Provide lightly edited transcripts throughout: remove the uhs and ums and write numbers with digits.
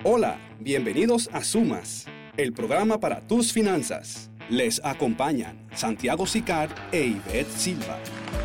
Hola, bienvenidos a Sumas, el programa para tus finanzas. Les acompañan Santiago Sicard e Ivette Silva.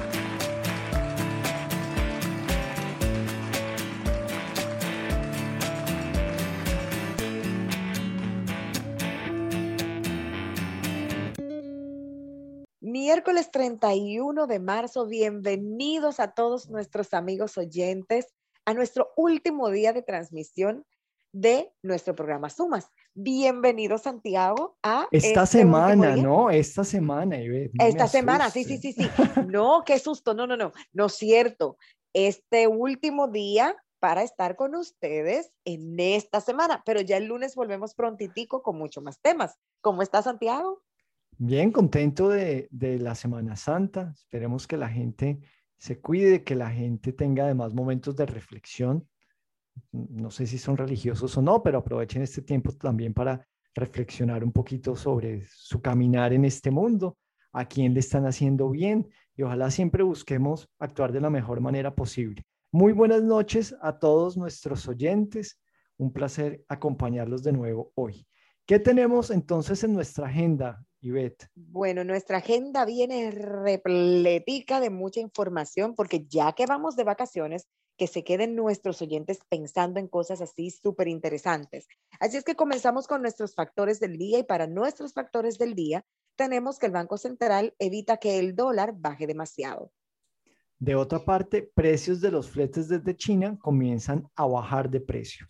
Miércoles 31 de marzo, bienvenidos a todos nuestros amigos oyentes a nuestro último día de transmisión de nuestro programa Sumas. Bienvenido, Santiago, a Esta este último semana, día. ¿no? Esta semana, Ivette, no me Esta semana, sí. asuste. No, qué susto, no es cierto. Este último día para estar con ustedes en esta semana, pero ya el lunes volvemos prontitico con mucho más temas. ¿Cómo está, Santiago? Bien, contento de la Semana Santa. Esperemos que la gente se cuide, que la gente tenga además momentos de reflexión. No sé si son religiosos o no, pero aprovechen este tiempo también para reflexionar un poquito sobre su caminar en este mundo, a quién le están haciendo bien y ojalá siempre busquemos actuar de la mejor manera posible. Muy buenas noches a todos nuestros oyentes. Un placer acompañarlos de nuevo hoy. ¿Qué tenemos entonces en nuestra agenda, Ivette? Bueno, nuestra agenda viene repletica de mucha información porque ya que vamos de vacaciones, que se queden nuestros oyentes pensando en cosas así súper interesantes. Así es que comenzamos con nuestros factores del día y para nuestros factores del día tenemos que el Banco Central evita que el dólar baje demasiado. De otra parte, precios de los fletes desde China comienzan a bajar de precio.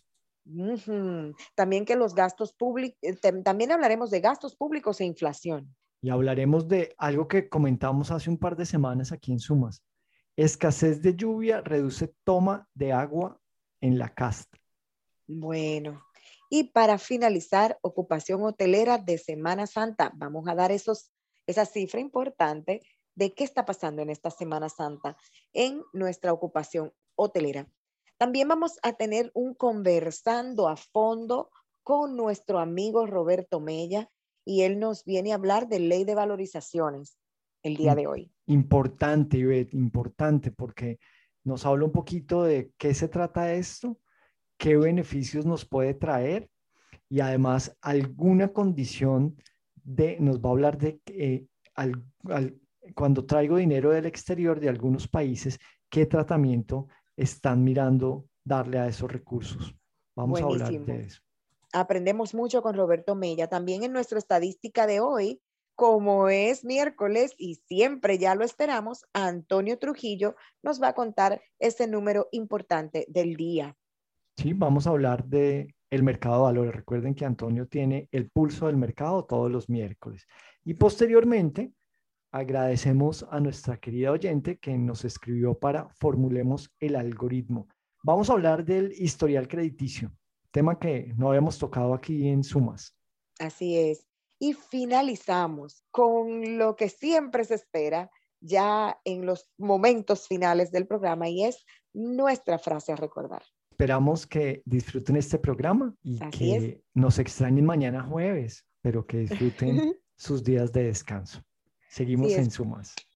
También que los gastos públicos, también hablaremos de gastos públicos e inflación. Y hablaremos de algo que comentamos hace un par de semanas aquí en Sumas. Escasez de lluvia reduce toma de agua en la casta. Bueno, y para finalizar, ocupación hotelera de Semana Santa. Vamos a dar esa cifra importante de qué está pasando en esta Semana Santa en nuestra ocupación hotelera. También vamos a tener un conversando a fondo con nuestro amigo Roberto Mella y él nos viene a hablar de ley de valorizaciones el día de hoy. Importante, Ivette, importante, porque nos habla un poquito de qué se trata esto, qué beneficios nos puede traer y además alguna condición nos va a hablar de cuando traigo dinero del exterior de algunos países, qué tratamiento están mirando darle a esos recursos. Vamos a hablar Buenísimo. de eso. Aprendemos mucho con Roberto Mella. También en nuestra estadística de hoy, como es miércoles y siempre ya lo esperamos, Antonio Trujillo nos va a contar ese número importante del día. Sí, vamos a hablar de el mercado de valores. Recuerden que Antonio tiene el pulso del mercado todos los miércoles. Y posteriormente, agradecemos a nuestra querida oyente que nos escribió para formulemos el algoritmo. Vamos a hablar del historial crediticio, tema que no habíamos tocado aquí en Sumas. Así es. Y finalizamos con lo que siempre se espera ya en los momentos finales del programa y es nuestra frase a recordar. Esperamos que disfruten este programa y Así es. que nos extrañen mañana jueves, pero que disfruten sus días de descanso. Sí, Seguimos en Sumas.